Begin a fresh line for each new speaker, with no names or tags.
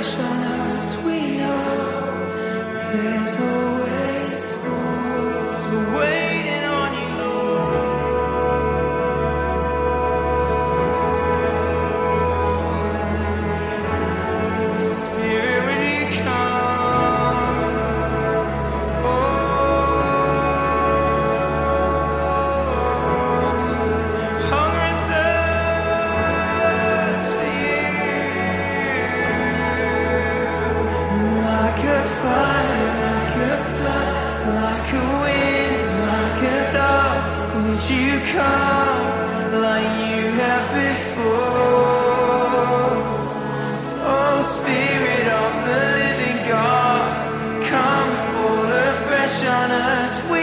fresh on us. We know there's always more. So waiting on you, Lord. Spirit, when you come, hunger and thirst for you. Like a fire, like a flood, like a wind, like a dove, would you come like you have before? Oh, Spirit of the living God, come and fall afresh on us. We